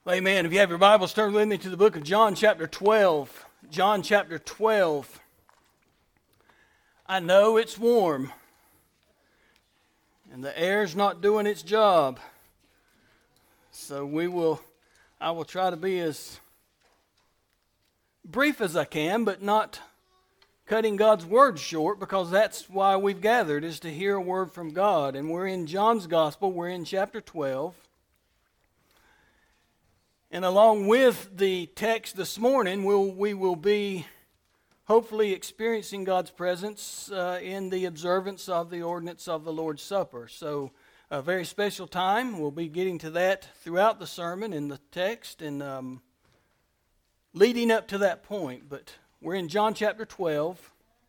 Amen. If you have your Bibles, turn with me to the book of John chapter 12. John chapter 12. I know it's warm, and the air's not doing its job. So I will try to be as brief as I can, but not cutting God's word short, because that's why we've gathered, is to hear a word from God. And we're in John's Gospel. We're in chapter 12. And along with the text this morning, we will be hopefully experiencing God's presence in the observance of the ordinance of the Lord's Supper. So a very special time. We'll be getting to that throughout the sermon in the text and leading up to that point. But we're in John chapter 12.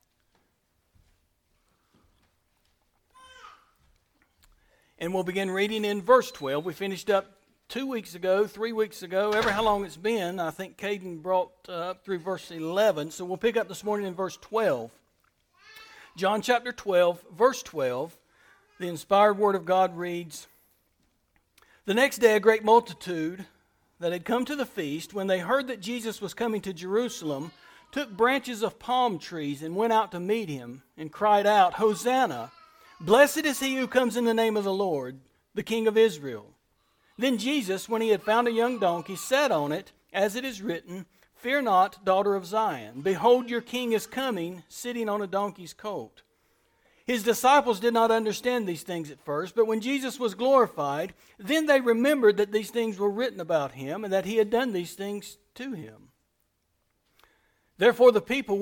And we'll begin reading in verse 12. We finished up 2 weeks ago, 3 weeks ago, ever how long it's been. I think Caden brought up through verse 11. So we'll pick up this morning in verse 12. John chapter 12, verse 12. The inspired word of God reads, "The next day a great multitude that had come to the feast, when they heard that Jesus was coming to Jerusalem, took branches of palm trees and went out to meet him and cried out, 'Hosanna! Blessed is he who comes in the name of the Lord, the King of Israel.' Then Jesus, when he had found a young donkey, sat on it, as it is written, 'Fear not, daughter of Zion. Behold, your king is coming, sitting on a donkey's colt.' His disciples did not understand these things at first, but when Jesus was glorified, then they remembered that these things were written about him, and that he had done these things to him. Therefore the people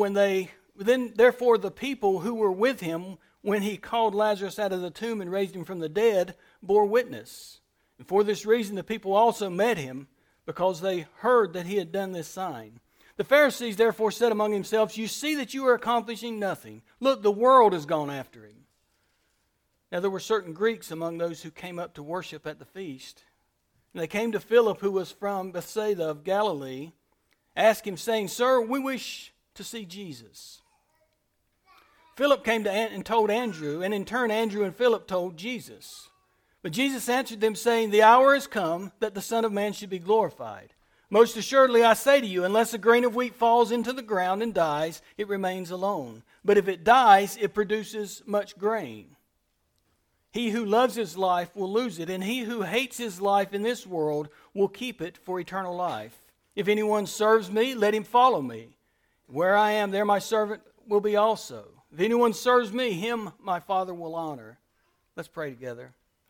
who were with him when he called Lazarus out of the tomb and raised him from the dead bore witness. And for this reason the people also met him, because they heard that he had done this sign. The Pharisees therefore said among themselves, 'You see that you are accomplishing nothing. Look, the world has gone after him.' Now there were certain Greeks among those who came up to worship at the feast. And they came to Philip, who was from Bethsaida of Galilee, asked him, saying, 'Sir, we wish to see Jesus.' Philip came and told Andrew, and in turn Andrew and Philip told Jesus. But Jesus answered them, saying, 'The hour has come that the Son of Man should be glorified. Most assuredly I say to you, unless a grain of wheat falls into the ground and dies, it remains alone. But if it dies, it produces much grain. He who loves his life will lose it, and he who hates his life in this world will keep it for eternal life. If anyone serves me, let him follow me. Where I am, there my servant will be also. If anyone serves me, him my Father will honor.'" Let's pray together.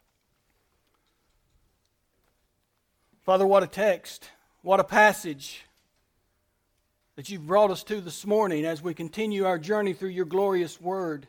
Father, what a text, what a passage that you've brought us to this morning as we continue our journey through your glorious word.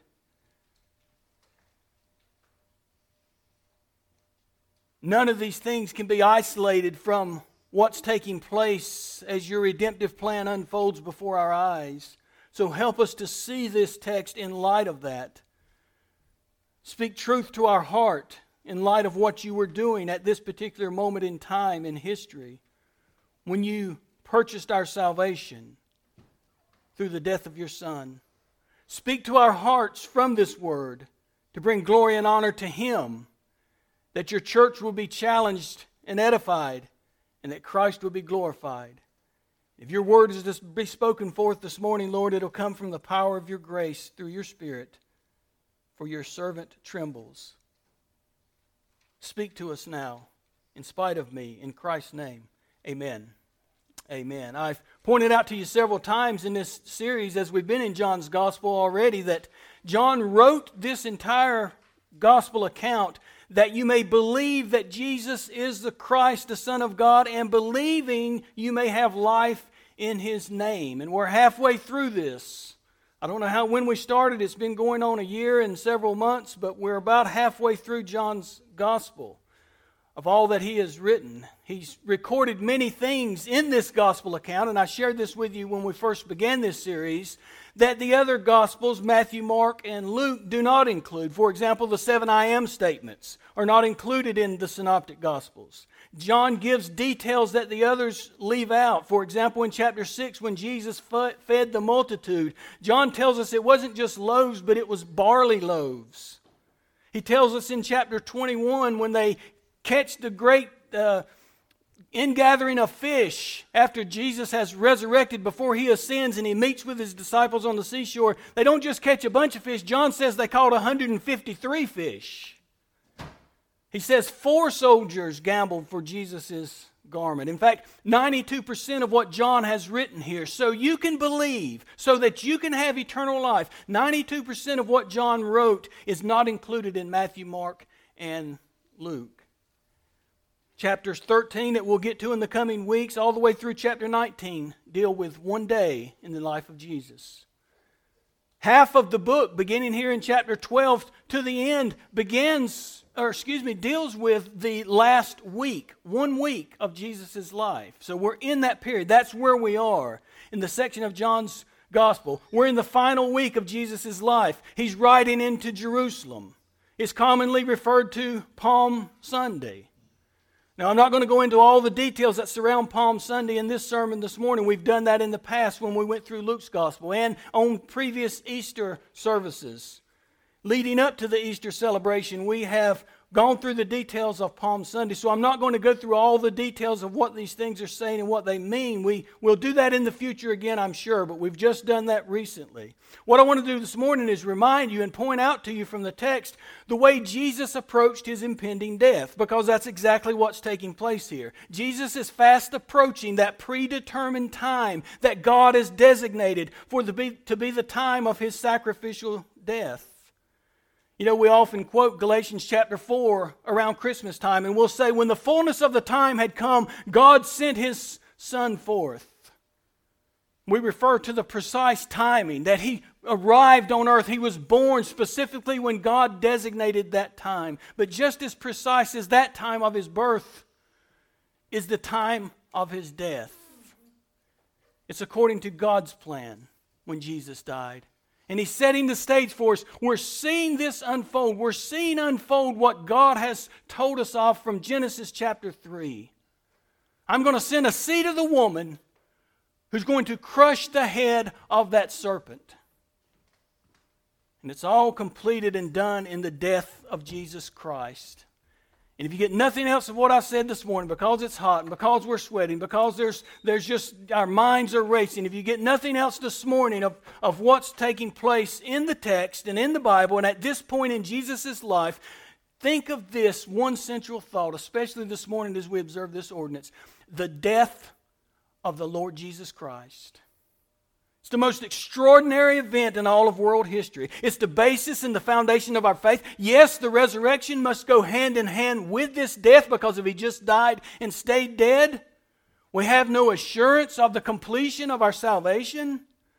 None of these things can be isolated from what's taking place as your redemptive plan unfolds before our eyes. So help us to see this text in light of that. Speak truth to our heart in light of what you were doing at this particular moment in time in history, when you purchased our salvation through the death of your Son. Speak to our hearts from this word to bring glory and honor to Him, that your church will be challenged and edified, and that Christ will be glorified. If your word is to be spoken forth this morning, Lord, it'll come from the power of your grace through your Spirit, for your servant trembles. Speak to us now, in spite of me, in Christ's name. Amen. Amen. I've pointed out to you several times in this series, as we've been in John's Gospel already, that John wrote this entire Gospel account that you may believe that Jesus is the Christ, the Son of God, and believing you may have life in His name. And we're halfway through this. I don't know when we started. It's been going on a year and several months, but we're about halfway through John's Gospel of all that he has written. He's recorded many things in this Gospel account, and I shared this with you when we first began this series, that the other Gospels, Matthew, Mark, and Luke, do not include. For example, the 7 I am statements are not included in the Synoptic Gospels. John gives details that the others leave out. For example, in chapter 6, when Jesus fed the multitude, John tells us it wasn't just loaves, but it was barley loaves. He tells us in chapter 21, when they catch the great ingathering of fish after Jesus has resurrected, before he ascends and he meets with his disciples on the seashore, they don't just catch a bunch of fish. John says they caught 153 fish. He says 4 soldiers gambled for Jesus' garment. In fact, 92% of what John has written here, so you can believe, so that you can have eternal life, 92% of what John wrote is not included in Matthew, Mark, and Luke. Chapters 13 that we'll get to in the coming weeks, all the way through chapter 19, deal with one day in the life of Jesus. Half of the book, beginning here in chapter 12 to the end, deals with the last week, 1 week of Jesus' life. So we're in that period. That's where we are in the section of John's Gospel. We're in the final week of Jesus' life. He's riding into Jerusalem. It's commonly referred to Palm Sunday. Now, I'm not going to go into all the details that surround Palm Sunday in this sermon this morning. We've done that in the past when we went through Luke's Gospel and on previous Easter services. Leading up to the Easter celebration, we have gone through the details of Palm Sunday, so I'm not going to go through all the details of what these things are saying and what they mean. We'll do that in the future again, I'm sure, but we've just done that recently. What I want to do this morning is remind you and point out to you from the text the way Jesus approached his impending death, because that's exactly what's taking place here. Jesus is fast approaching that predetermined time that God has designated to be the time of his sacrificial death. You know, we often quote Galatians chapter 4 around Christmas time, and we'll say, when the fullness of the time had come, God sent his Son forth. We refer to the precise timing that he arrived on earth. He was born specifically when God designated that time. But just as precise as that time of his birth is the time of his death. It's according to God's plan when Jesus died. And he's setting the stage for us. We're seeing this unfold. We're seeing unfold what God has told us of from Genesis chapter 3. I'm going to send a seed of the woman who's going to crush the head of that serpent. And it's all completed and done in the death of Jesus Christ. And if you get nothing else of what I said this morning, because it's hot and because we're sweating, because there's just, our minds are racing, if you get nothing else this morning of what's taking place in the text and in the Bible and at this point in Jesus' life, think of this one central thought, especially this morning as we observe this ordinance: the death of the Lord Jesus Christ. It's the most extraordinary event in all of world history. It's the basis and the foundation of our faith. Yes, the resurrection must go hand in hand with this death, because if he just died and stayed dead, we have no assurance of the completion of our salvation.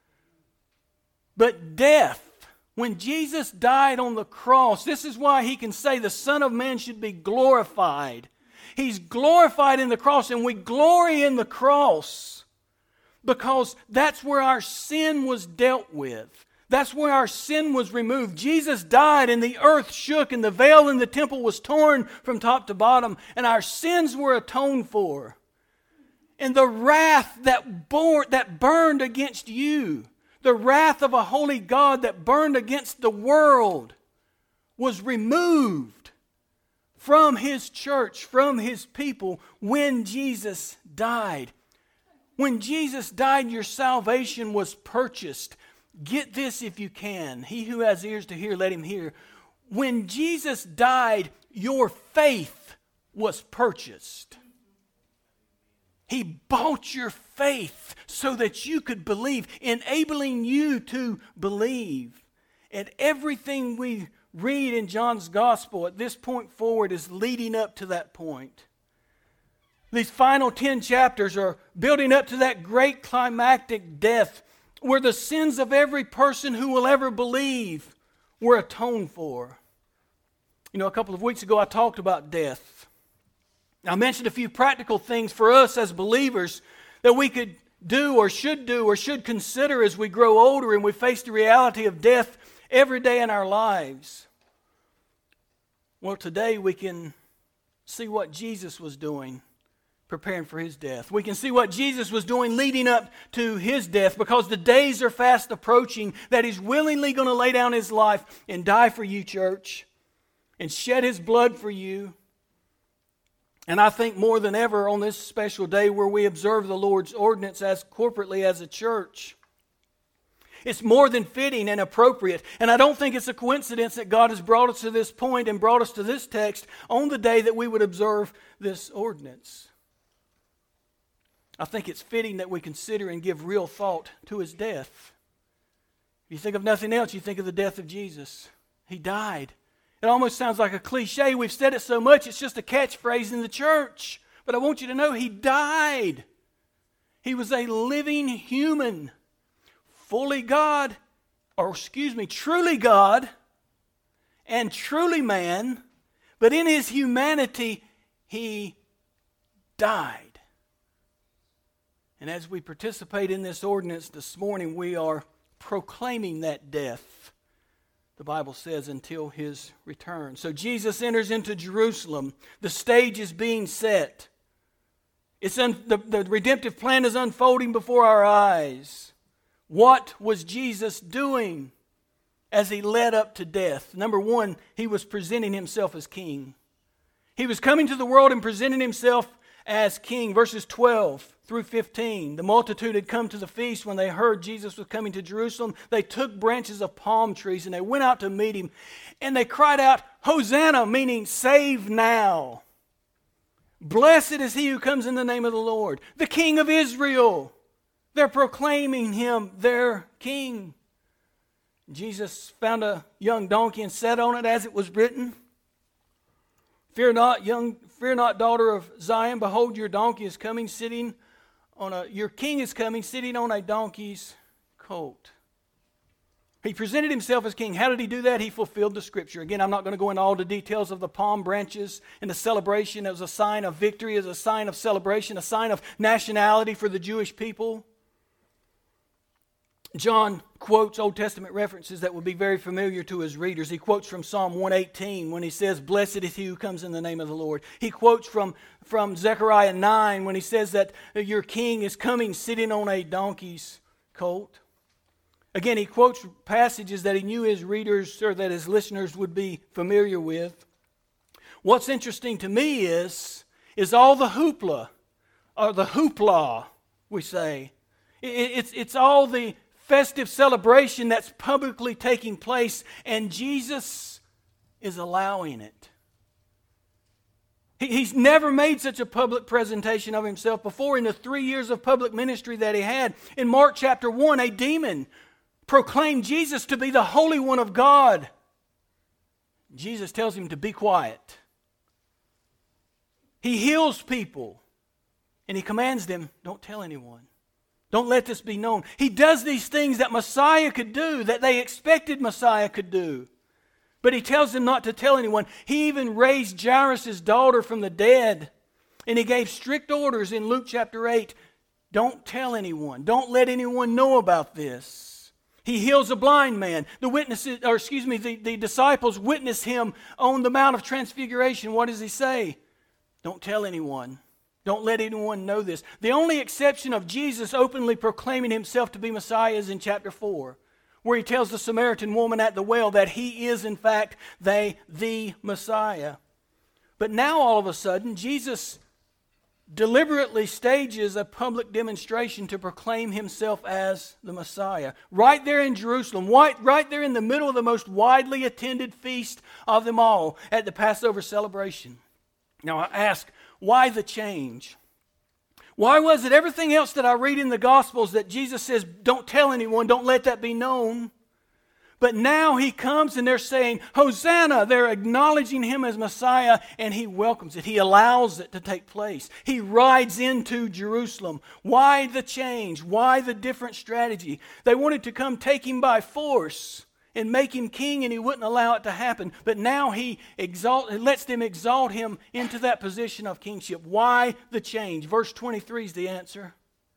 But death, when Jesus died on the cross, this is why he can say the Son of Man should be glorified. He's glorified in the cross, and we glory in the cross. Because that's where our sin was dealt with. That's where our sin was removed. Jesus died and the earth shook and the veil in the temple was torn from top to bottom, and our sins were atoned for. And the wrath that burned against you, the wrath of a holy God that burned against the world, was removed from his church, from his people, when Jesus died. When Jesus died, your salvation was purchased. Get this if you can. He who has ears to hear, let him hear. When Jesus died, your faith was purchased. He bought your faith so that you could believe, enabling you to believe. And everything we read in John's Gospel at this point forward is leading up to that point. These final 10 chapters are building up to that great climactic death where the sins of every person who will ever believe were atoned for. You know, a couple of weeks ago I talked about death. I mentioned a few practical things for us as believers that we could do or should consider as we grow older and we face the reality of death every day in our lives. Well, today we can see what Jesus was doing preparing for his death. We can see what Jesus was doing leading up to his death, because the days are fast approaching that he's willingly going to lay down his life and die for you, church, and shed his blood for you. And I think more than ever on this special day where we observe the Lord's ordinance as corporately as a church, it's more than fitting and appropriate. And I don't think it's a coincidence that God has brought us to this point and brought us to this text on the day that we would observe this ordinance. I think it's fitting that we consider and give real thought to his death. If you think of nothing else, you think of the death of Jesus. He died. It almost sounds like a cliche. We've said it so much, it's just a catchphrase in the church. But I want you to know he died. He was a living human. Truly God and truly man, but in his humanity, he died. And as we participate in this ordinance this morning, we are proclaiming that death, the Bible says, until his return. So Jesus enters into Jerusalem. The stage is being set. The redemptive plan is unfolding before our eyes. What was Jesus doing as he led up to death? Number one, he was presenting himself as king. He was coming to the world and presenting himself as king. Verses 12 through 15. The multitude had come to the feast when they heard Jesus was coming to Jerusalem. They took branches of palm trees and they went out to meet him. And they cried out, Hosanna, meaning save now. Blessed is he who comes in the name of the Lord, the King of Israel. They're proclaiming him their king. Jesus found a young donkey and sat on it as it was written. Fear not, daughter of Zion. Behold, your donkey is coming, your king is coming, sitting on a donkey's colt. He presented himself as king. How did he do that? He fulfilled the scripture. Again, I'm not going to go into all the details of the palm branches and the celebration. It was a sign of victory, it was a sign of celebration, a sign of nationality for the Jewish people. John quotes Old Testament references that would be very familiar to his readers. He quotes from Psalm 118 when he says, Blessed is he who comes in the name of the Lord. He quotes from Zechariah 9 when he says that your king is coming sitting on a donkey's colt. Again, he quotes passages that he knew his readers or that his listeners would be familiar with. What's interesting to me is all the hoopla, or the hoopla, we say. It's all the festive celebration that's publicly taking place, and Jesus is allowing it. He's never made such a public presentation of himself before in the 3 years of public ministry that he had. In Mark chapter 1, a demon proclaimed Jesus to be the Holy One of God. Jesus tells him to be quiet. He heals people, and he commands them, don't tell anyone. Don't let this be known. He does these things that Messiah could do, that they expected Messiah could do. But he tells them not to tell anyone. He even raised Jairus' daughter from the dead. And he gave strict orders in Luke chapter 8. Don't tell anyone. Don't let anyone know about this. He heals a blind man. The disciples witness him on the Mount of Transfiguration. What does he say? Don't tell anyone. Don't let anyone know this. The only exception of Jesus openly proclaiming himself to be Messiah is in chapter 4, where he tells the Samaritan woman at the well that he is in fact the Messiah. But now all of a sudden, Jesus deliberately stages a public demonstration to proclaim himself as the Messiah. Right there in Jerusalem, right there in the middle of the most widely attended feast of them all at the Passover celebration. Now I ask, why the change? Why was it everything else that I read in the Gospels that Jesus says, don't tell anyone, don't let that be known? But now he comes and they're saying, Hosanna! They're acknowledging him as Messiah, and he welcomes it. He allows it to take place. He rides into Jerusalem. Why the change? Why the different strategy? They wanted to come take him by force and make him king, and he wouldn't allow it to happen. But now he lets them exalt him into that position of kingship. Why the change? Verse 23 is the answer.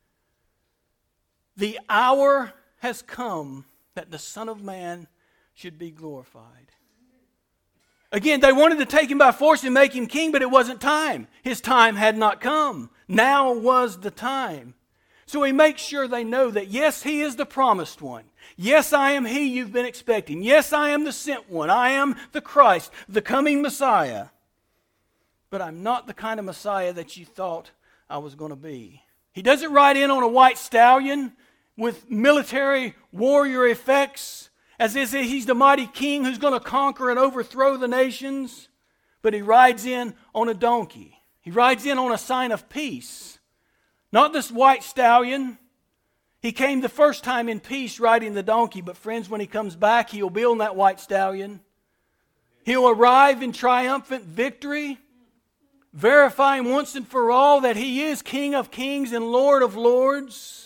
The hour has come that the Son of Man should be glorified. Again, they wanted to take him by force and make him king, but it wasn't time. His time had not come. Now was the time. So he makes sure they know that, yes, he is the promised one. Yes, I am he you've been expecting. Yes, I am the sent one. I am the Christ, the coming Messiah. but I'm not the kind of Messiah that you thought I was going to be. He doesn't ride in on a white stallion with military warrior effects, as if he's the mighty king who's going to conquer and overthrow the nations. But he rides in on a donkey. He rides in on a sign of peace. Not this white stallion. He came the first time in peace riding the donkey, but friends, when he comes back, he'll be on that white stallion. He'll arrive in triumphant victory, verifying once and for all that he is King of kings and Lord of lords.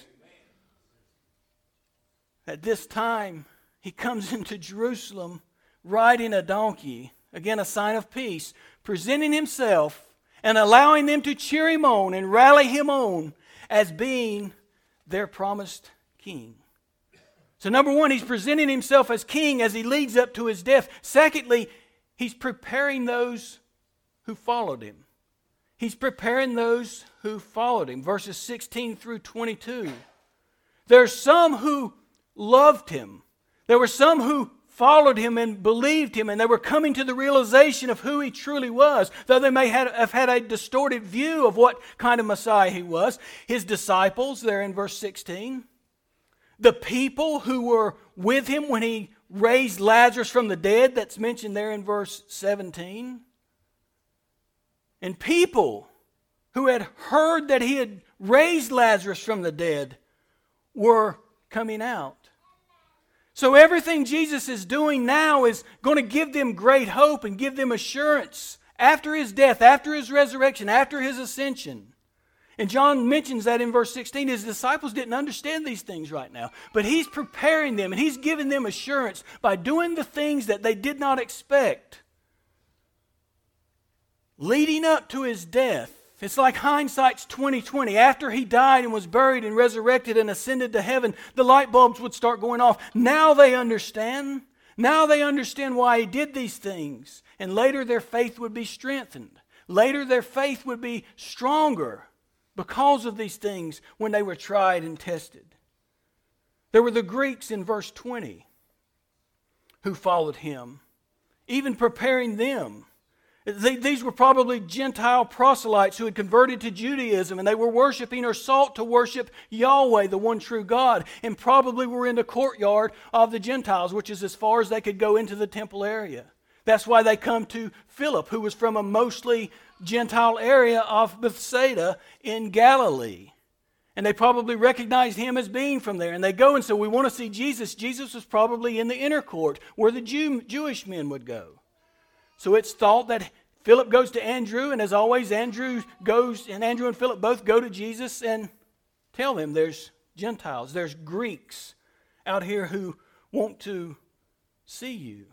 At this time, he comes into Jerusalem riding a donkey, again a sign of peace, presenting himself and allowing them to cheer him on and rally him on as being their promised king. So number one, he's presenting himself as king as he leads up to his death. Secondly, he's preparing those who followed him. He's preparing those who followed him. Verses 16 through 22. There are some who loved him. There were some who followed him and believed him, and they were coming to the realization of who he truly was, though they may have had a distorted view of what kind of Messiah he was. His disciples, there in verse 16. The people who were with him when he raised Lazarus from the dead, that's mentioned there in verse 17. And people who had heard that he had raised Lazarus from the dead were coming out. So everything Jesus is doing now is going to give them great hope and give them assurance after his death, after his resurrection, after his ascension. And John mentions that in verse 16. His disciples didn't understand these things right now, but he's preparing them and he's giving them assurance by doing the things that they did not expect. Leading up to his death, it's like hindsight's 20/20. After he died and was buried and resurrected and ascended to heaven, the light bulbs would start going off. Now they understand. Now they understand why he did these things. And later their faith would be strengthened. Later their faith would be stronger because of these things when they were tried and tested. There were the Greeks in verse 20 who followed him, even preparing them. These were probably Gentile proselytes who had converted to Judaism, and they were worshiping or sought to worship Yahweh, the one true God, and probably were in the courtyard of the Gentiles, which is as far as they could go into the temple area. That's why they come to Philip, who was from a mostly Gentile area of Bethsaida in Galilee. And they probably recognized him as being from there. And they go and say, we want to see Jesus. Jesus was probably in the inner court where the Jewish men would go. So it's thought that Philip goes to Andrew, and as always, Andrew and Philip both go to Jesus and tell them there's Gentiles, there's Greeks out here who want to see you.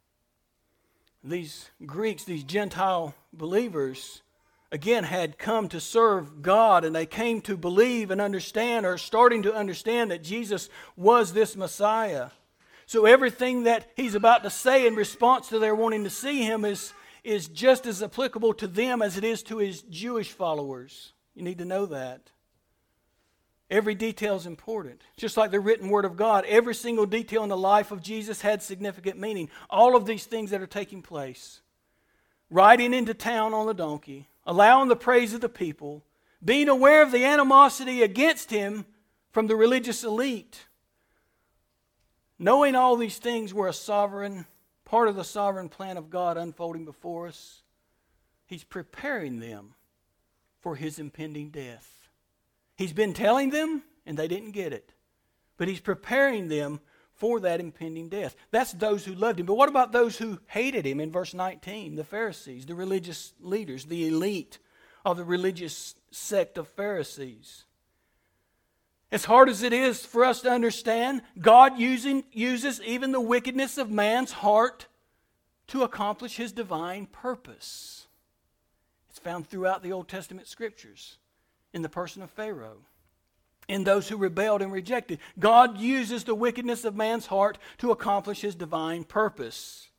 These Greeks, these Gentile believers, again had come to serve God, and they came to believe and understand, or starting to understand, that Jesus was this Messiah. So everything that he's about to say in response to their wanting to see him is just as applicable to them as it is to his Jewish followers. You need to know that. Every detail is important. Just like the written word of God, every single detail in the life of Jesus had significant meaning. All of these things that are taking place. Riding into town on the donkey, allowing the praise of the people, being aware of the animosity against him from the religious elite. Knowing all these things were part of the sovereign plan of God unfolding before us, he's preparing them for his impending death. He's been telling them, and they didn't get it. But he's preparing them for that impending death. That's those who loved him. But what about those who hated him in verse 19? The Pharisees, the religious leaders, the elite of the religious sect of Pharisees. As hard as it is for us to understand, God uses even the wickedness of man's heart to accomplish his divine purpose. It's found throughout the Old Testament scriptures in the person of Pharaoh, in those who rebelled and rejected. God uses the wickedness of man's heart to accomplish his divine purpose.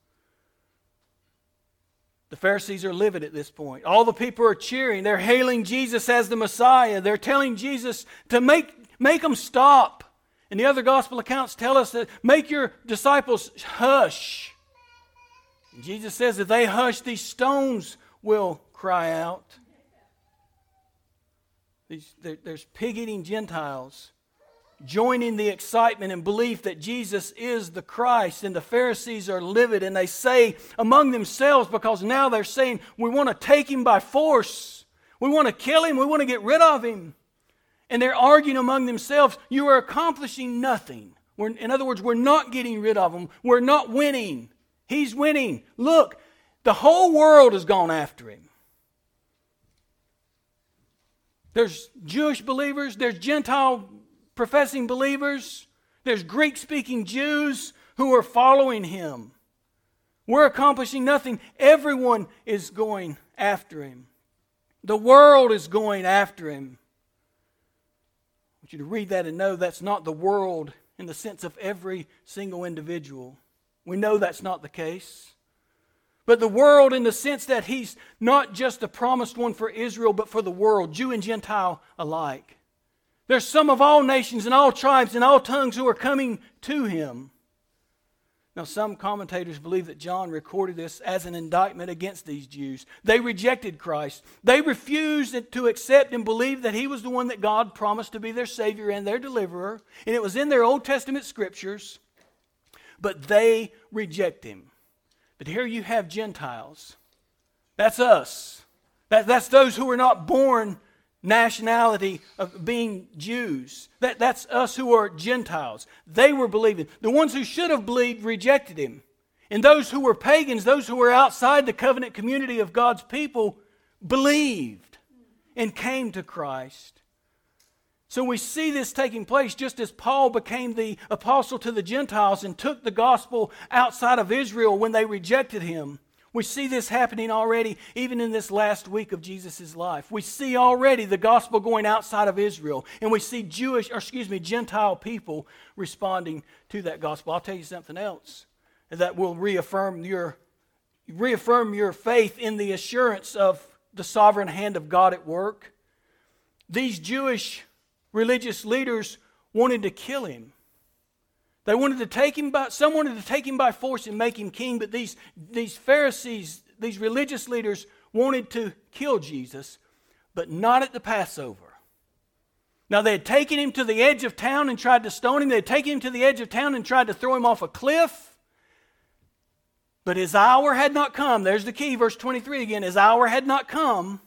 The Pharisees are livid at this point. All the people are cheering. They're hailing Jesus as the Messiah. They're telling Jesus to make them stop. And the other gospel accounts tell us that make your disciples hush. And Jesus says if they hush, these stones will cry out. There's pig-eating Gentiles joining the excitement and belief that Jesus is the Christ, and the Pharisees are livid, and they say among themselves, because now they're saying, we want to take him by force. We want to kill him. We want to get rid of him. And they're arguing among themselves, you are accomplishing nothing. In other words, we're not getting rid of him. We're not winning. He's winning. Look, the whole world has gone after him. There's Jewish believers, there's Gentile professing believers, there's Greek-speaking Jews who are following him. We're accomplishing nothing. Everyone is going after him. The world is going after him. I want you to read that and know that's not the world in the sense of every single individual. We know that's not the case. But the world in the sense that he's not just the promised one for Israel, but for the world, Jew and Gentile alike. There's some of all nations and all tribes and all tongues who are coming to him. Now, some commentators believe that John recorded this as an indictment against these Jews. They rejected Christ. They refused to accept and believe that he was the one that God promised to be their Savior and their deliverer. And it was in their Old Testament scriptures. But they reject him. But here you have Gentiles. That's us. That's those who are not born nationality of being Jews. That's us who are Gentiles. They were believing. The ones who should have believed rejected him. And those who were pagans, those who were outside the covenant community of God's people, believed and came to Christ. So we see this taking place just as Paul became the apostle to the Gentiles and took the gospel outside of Israel when they rejected him. We see this happening already even in this last week of Jesus' life. We see already the gospel going outside of Israel, and we see Gentile people responding to that gospel. I'll tell you something else that will reaffirm your faith in the assurance of the sovereign hand of God at work. These Jewish religious leaders wanted to kill him. They wanted to take him some wanted to take him by force and make him king, but these Pharisees, these religious leaders wanted to kill Jesus, but not at the Passover. Now they had taken him to the edge of town and tried to stone him. They had taken him to the edge of town and tried to throw him off a cliff. But his hour had not come. There's the key, verse 23 again. His hour had not come.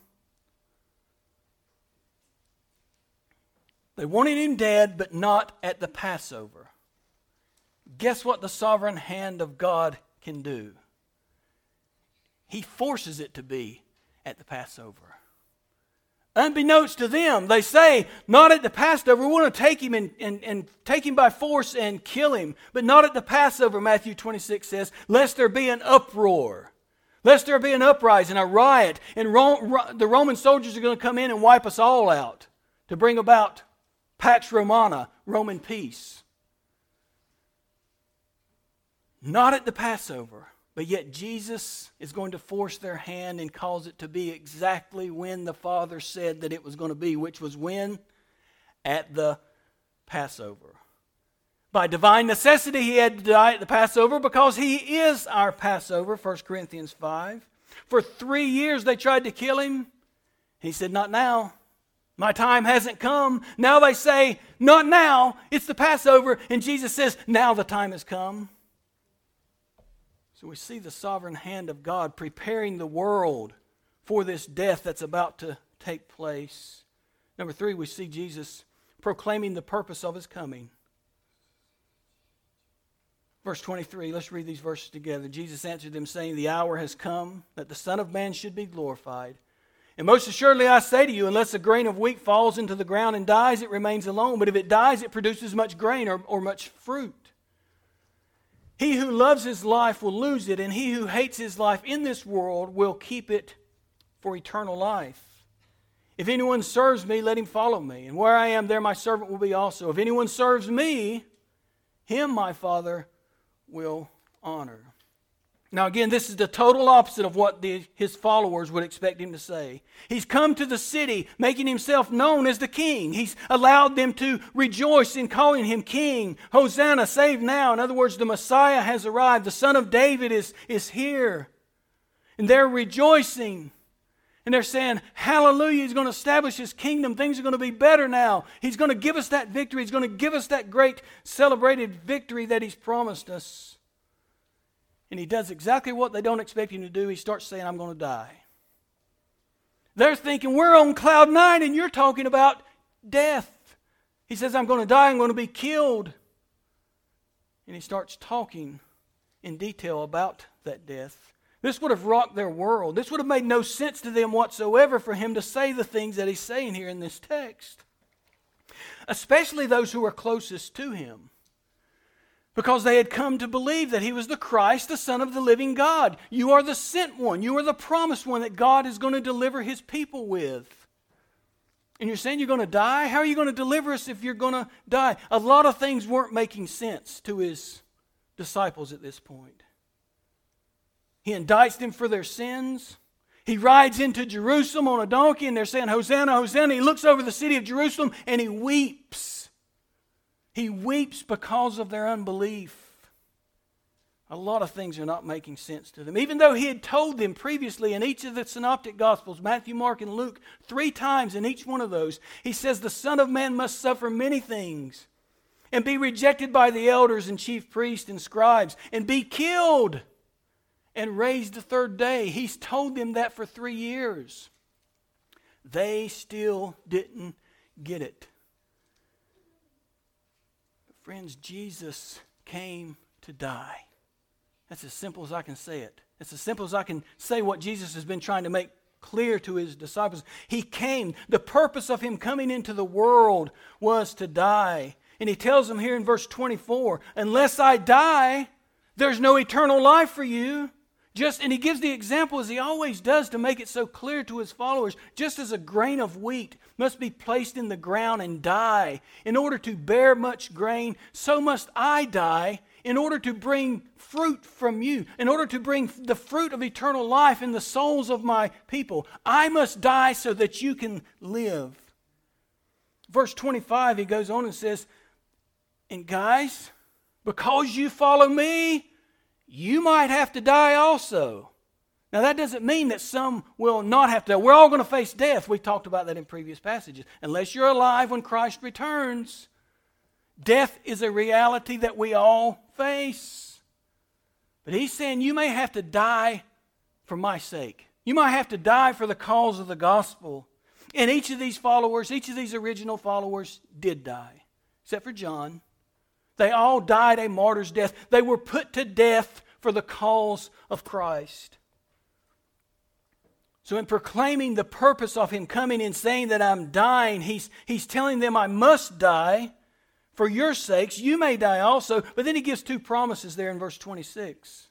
They wanted him dead, but not at the Passover. Guess what the sovereign hand of God can do? He forces it to be at the Passover. Unbeknownst to them, they say, not at the Passover. We want to take him and take him by force and kill him. But not at the Passover, Matthew 26 says, lest there be an uproar. Lest there be an uprising, a riot. And the Roman soldiers are going to come in and wipe us all out to bring about Pax Romana, Roman peace. Not at the Passover, but yet Jesus is going to force their hand and cause it to be exactly when the Father said that it was going to be, which was when? At the Passover. By divine necessity, he had to die at the Passover because he is our Passover, 1 Corinthians 5. For 3 years they tried to kill him. He said, not now. My time hasn't come. Now they say, not now. It's the Passover. And Jesus says, now the time has come. So we see the sovereign hand of God preparing the world for this death that's about to take place. Number 3, we see Jesus proclaiming the purpose of his coming. Verse 23, let's read these verses together. Jesus answered them, saying, the hour has come that the Son of Man should be glorified. And most assuredly I say to you, unless a grain of wheat falls into the ground and dies, it remains alone. But if it dies, it produces much grain or much fruit. He who loves his life will lose it, and he who hates his life in this world will keep it for eternal life. If anyone serves me, let him follow me. And where I am, there my servant will be also. If anyone serves me, him my Father will honor. Now again, this is the total opposite of what his followers would expect him to say. He's come to the city, making himself known as the king. He's allowed them to rejoice in calling him king. Hosanna, save now. In other words, the Messiah has arrived. The Son of David is here. And they're rejoicing. And they're saying, hallelujah, He's going to establish His kingdom. Things are going to be better now. He's going to give us that victory. He's going to give us that great celebrated victory that He's promised us. And He does exactly what they don't expect Him to do. He starts saying, I'm going to die. They're thinking, we're on cloud 9 and you're talking about death. He says, I'm going to die. I'm going to be killed. And He starts talking in detail about that death. This would have rocked their world. This would have made no sense to them whatsoever for Him to say the things that He's saying here in this text. Especially those who were closest to Him. Because they had come to believe that He was the Christ, the Son of the living God. You are the sent one. You are the promised one that God is going to deliver His people with. And you're saying you're going to die? How are you going to deliver us if you're going to die? A lot of things weren't making sense to His disciples at this point. He indicts them for their sins. He rides into Jerusalem on a donkey and they're saying, Hosanna, Hosanna. He looks over the city of Jerusalem and He weeps. He weeps because of their unbelief. A lot of things are not making sense to them. Even though He had told them previously in each of the synoptic Gospels, Matthew, Mark, and Luke, 3 times in each one of those, He says the Son of Man must suffer many things and be rejected by the elders and chief priests and scribes and be killed and raised the 3rd day. He's told them that for 3 years. They still didn't get it. But friends, Jesus came to die. That's as simple as I can say it. It's as simple as I can say what Jesus has been trying to make clear to His disciples. He came. The purpose of Him coming into the world was to die. And He tells them here in verse 24, unless I die, there's no eternal life for you. And He gives the example as He always does to make it so clear to His followers. Just as a grain of wheat must be placed in the ground and die in order to bear much grain, so must I die in order to bring fruit from you, in order to bring the fruit of eternal life in the souls of my people. I must die so that you can live. Verse 25, He goes on and says, and guys, because you follow me, you might have to die also. Now that doesn't mean that some will not have to die. We're all going to face death. We talked about that in previous passages. Unless you're alive when Christ returns, death is a reality that we all face. But He's saying you may have to die for my sake. You might have to die for the cause of the gospel. And each of these followers, each of these original followers did die. Except for John. They all died a martyr's death. They were put to death for the cause of Christ. So in proclaiming the purpose of Him coming and saying that I'm dying, He's telling them I must die for your sakes. You may die also. But then He gives 2 promises there in verse 26.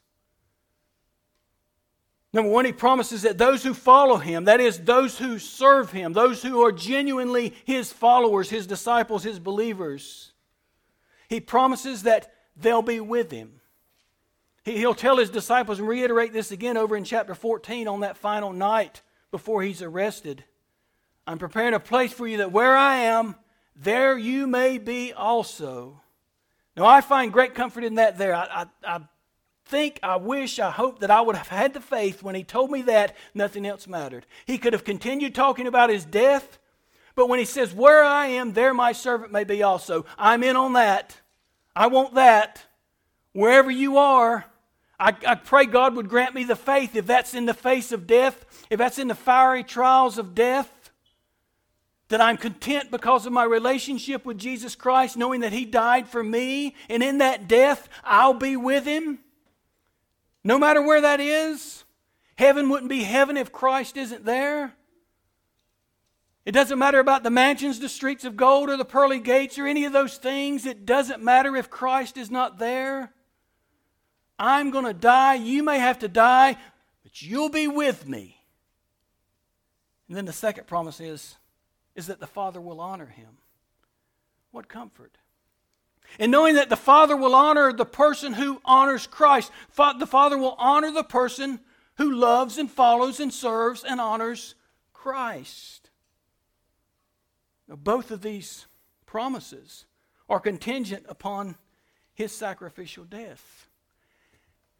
Number 1, He promises that those who follow Him, that is, those who serve Him, those who are genuinely His followers, His disciples, His believers, He promises that they'll be with Him. He'll tell His disciples and reiterate this again over in chapter 14 on that final night before He's arrested. I'm preparing a place for you that where I am, there you may be also. Now I find great comfort in that there. I think, I wish, I hope that I would have had the faith when He told me that nothing else mattered. He could have continued talking about His death, but when He says, where I am, there my servant may be also. I'm in on that. I want that. Wherever you are, I pray God would grant me the faith, if that's in the face of death, if that's in the fiery trials of death, that I'm content because of my relationship with Jesus Christ, knowing that He died for me, and in that death, I'll be with Him. No matter where that is. Heaven wouldn't be heaven if Christ isn't there. It doesn't matter about the mansions, the streets of gold, or the pearly gates, or any of those things. It doesn't matter if Christ is not there. I'm going to die. You may have to die, but you'll be with me. And then the second promise is that the Father will honor Him. What comfort. And knowing that the Father will honor the person who honors Christ. The Father will honor the person who loves and follows and serves and honors Christ. Now, both of these promises are contingent upon His sacrificial death.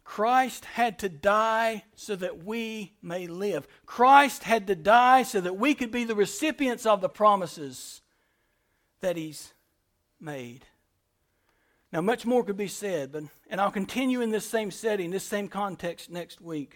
Christ had to die so that we may live. Christ had to die so that we could be the recipients of the promises that He's made. Now, much more could be said, and I'll continue in this same setting, this same context next week.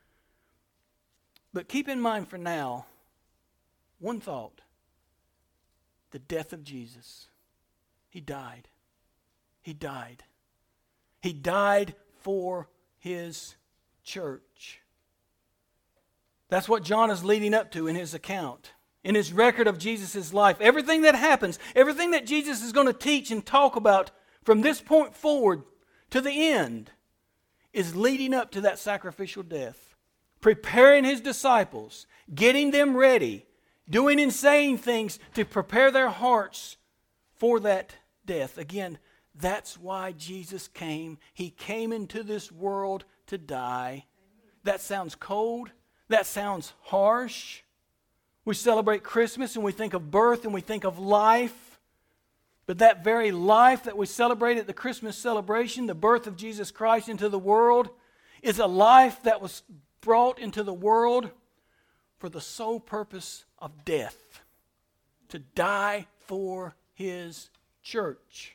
But keep in mind for now, one thought: the death of Jesus. He died. He died. He died for His church. That's what John is leading up to in his account, in his record of Jesus' life. Everything that happens, everything that Jesus is going to teach and talk about from this point forward to the end is leading up to that sacrificial death. Preparing His disciples, getting them ready, doing and saying things to prepare their hearts for that death. Again, that's why Jesus came. He came into this world to die. That sounds cold. That sounds harsh. We celebrate Christmas and we think of birth and we think of life. But that very life that we celebrate at the Christmas celebration, the birth of Jesus Christ into the world, is a life that was brought into the world for the sole purpose of death, to die for His church.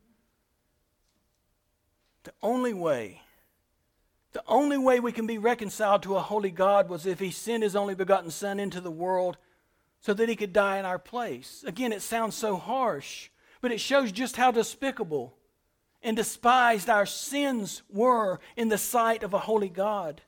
The only way we can be reconciled to a holy God was if He sent His only begotten Son into the world so that He could die in our place. Again, it sounds so harsh, but it shows just how despicable and despised our sins were in the sight of a holy God.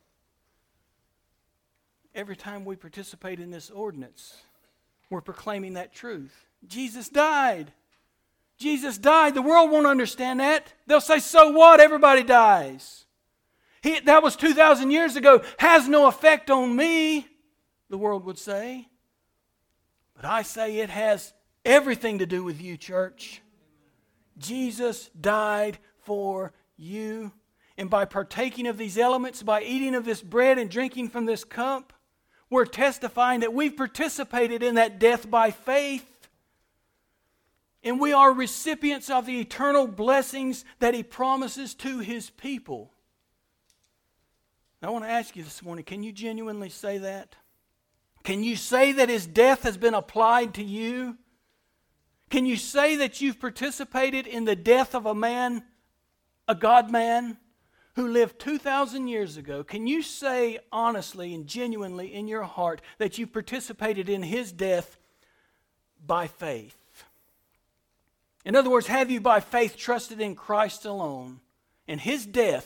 Every time we participate in this ordinance, we're proclaiming that truth. Jesus died. Jesus died. The world won't understand that. They'll say, so what? Everybody dies. That was 2,000 years ago. Has no effect on me, the world would say. But I say it has everything to do with you, church. Jesus died for you. And by partaking of these elements, by eating of this bread and drinking from this cup, we're testifying that we've participated in that death by faith. And we are recipients of the eternal blessings that He promises to His people. Now, I want to ask you this morning, can you genuinely say that? Can you say that His death has been applied to you? Can you say that you've participated in the death of a man, a God-man, who lived 2,000 years ago? Can you say honestly and genuinely in your heart that you participated in His death by faith? In other words, have you by faith trusted in Christ alone and His death